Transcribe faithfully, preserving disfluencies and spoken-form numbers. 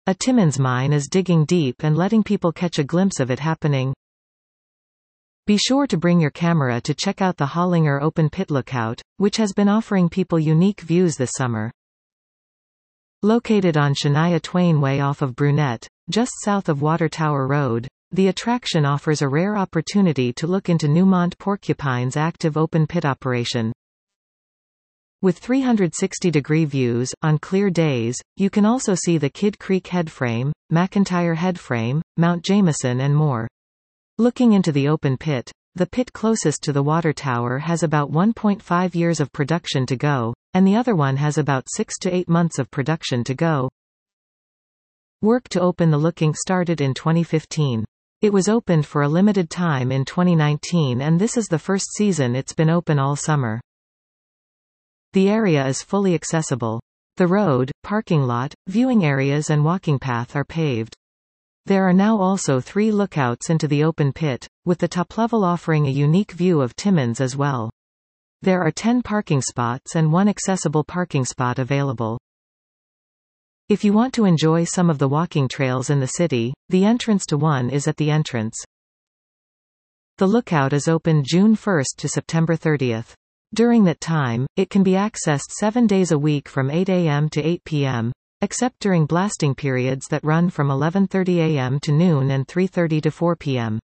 A Timmins mine is digging deep and letting people catch a glimpse of it happening. Be sure to bring your camera to check out the Hollinger Open Pit Lookout, which has been offering people unique views this summer. Located on Shania Twain Way off of Brunette, just south of Water Tower Road, the attraction offers a rare opportunity to look into Newmont Porcupine's active open pit operation. With three hundred sixty degree views, on clear days, you can also see the Kidd Creek headframe, McIntyre headframe, Mount Jameson and more. Looking into the open pit, the pit closest to the water tower has about one point five years of production to go, and the other one has about six to eight months of production to go. Work to open the looking started in twenty fifteen. It was opened for a limited time in twenty nineteen, and this is the first season it's been open all summer. The area is fully accessible. The road, parking lot, viewing areas and walking path are paved. There are now also three lookouts into the open pit, with the top level offering a unique view of Timmins as well. There are ten parking spots and one accessible parking spot available. If you want to enjoy some of the walking trails in the city, the entrance to one is at the entrance. The lookout is open June first to September thirtieth. During that time, it can be accessed seven days a week from eight A M to eight P M, except during blasting periods that run from eleven thirty A M to noon and three thirty to four P M